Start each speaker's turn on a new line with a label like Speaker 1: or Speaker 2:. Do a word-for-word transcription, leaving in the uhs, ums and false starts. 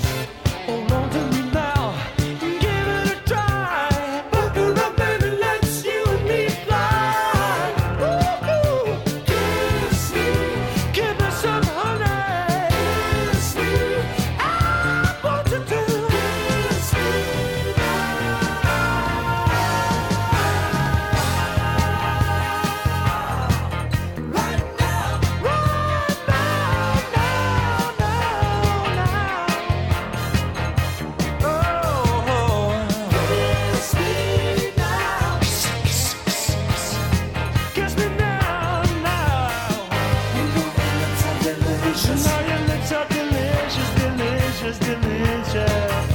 Speaker 1: Hold on to me now, give it a try. Buckle up, baby, let's you and me fly. Ooh, kiss me, give me some honey. Kiss me, I want you to kiss me now. Right now, right now, now, now, now. Oh, kiss me now. Kiss me now, now. You know your lips are delicious. You know your lips are delicious, delicious, delicious.